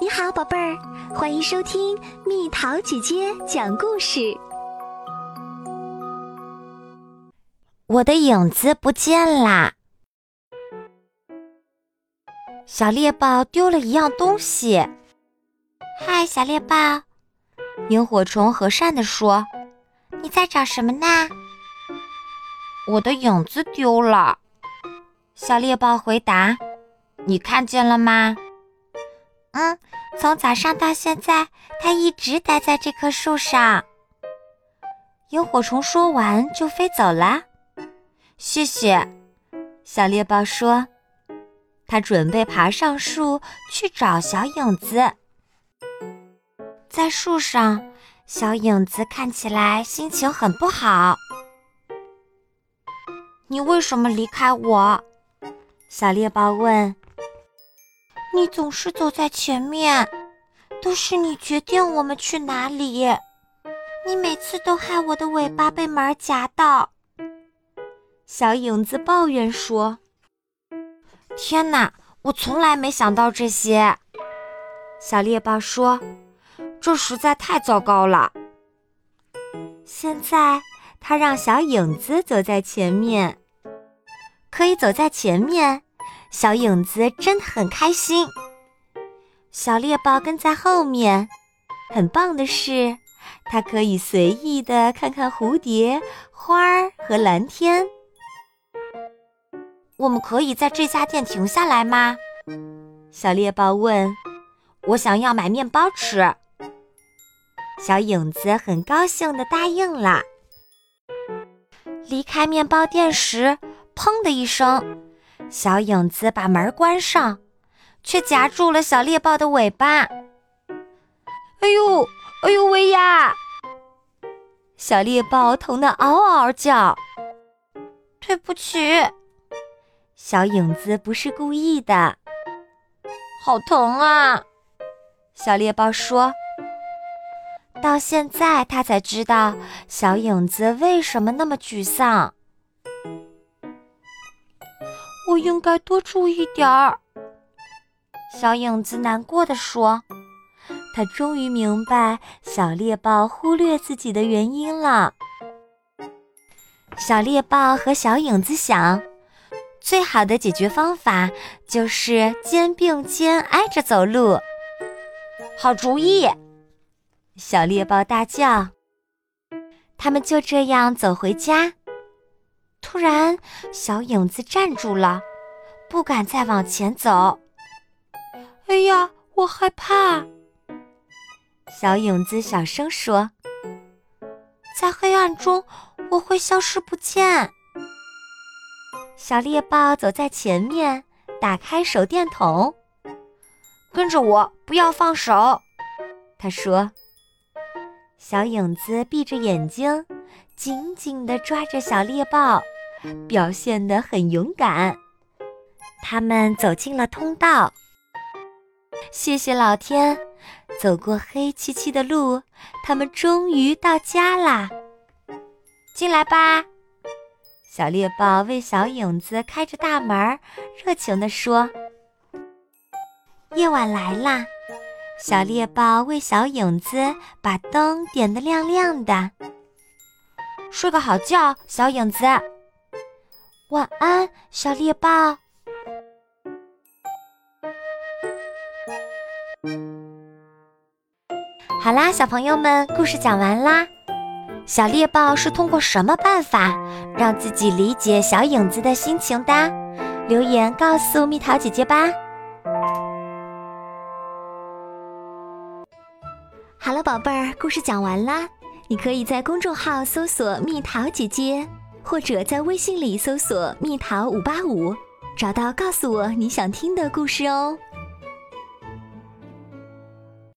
你好，宝贝儿，欢迎收听蜜桃姐姐讲故事。 我的影子不见啦！小猎豹丢了一样东西。嗨，小猎豹，萤火虫和善地说：“你在找什么呢？”我的影子丢了。小猎豹回答：“你看见了吗？”从早上到现在，它一直待在这棵树上。萤火虫说完就飞走了。谢谢，小猎豹说。他准备爬上树去找小影子。在树上，小影子看起来心情很不好。你为什么离开我？小猎豹问。你总是走在前面，都是你决定我们去哪里。你每次都害我的尾巴被门夹到。小影子抱怨说。天哪，我从来没想到这些。小猎豹说，这实在太糟糕了。现在他让小影子走在前面，可以走在前面，小影子真的很开心。小猎豹跟在后面，很棒的是，它可以随意地看看蝴蝶、花儿和蓝天。我们可以在这家店停下来吗？小猎豹问。我想要买面包吃。小影子很高兴地答应了。离开面包店时，砰的一声，小影子把门关上，却夹住了小猎豹的尾巴。哎呦喂呀！小猎豹疼得嗷嗷叫。对不起，小影子不是故意的。好疼啊！小猎豹说。到现在他才知道小影子为什么那么沮丧。我应该多注意点儿。小影子难过地说。他终于明白小猎豹忽略自己的原因了。小猎豹和小影子想，最好的解决方法就是肩并肩挨着走路。好主意！小猎豹大叫。他们就这样走回家。突然，小影子站住了，不敢再往前走。哎呀，我害怕！小影子小声说。在黑暗中，我会消失不见。小猎豹走在前面，打开手电筒。跟着我，不要放手，他说。小影子闭着眼睛，紧紧地抓着小猎豹，表现得很勇敢。他们走进了通道。谢谢老天，走过黑漆漆的路，他们终于到家啦。进来吧！小猎豹为小影子开着大门，热情地说。夜晚来啦，小猎豹为小影子把灯点得亮亮的。睡个好觉，小影子。晚安，小猎豹。好啦，小朋友们，故事讲完啦。小猎豹是通过什么办法让自己理解小影子的心情的？留言告诉蜜桃姐姐吧。 好了，宝贝儿，故事讲完啦。你可以在公众号搜索蜜桃姐姐，或者在微信里搜索蜜桃585，找到告诉我你想听的故事哦。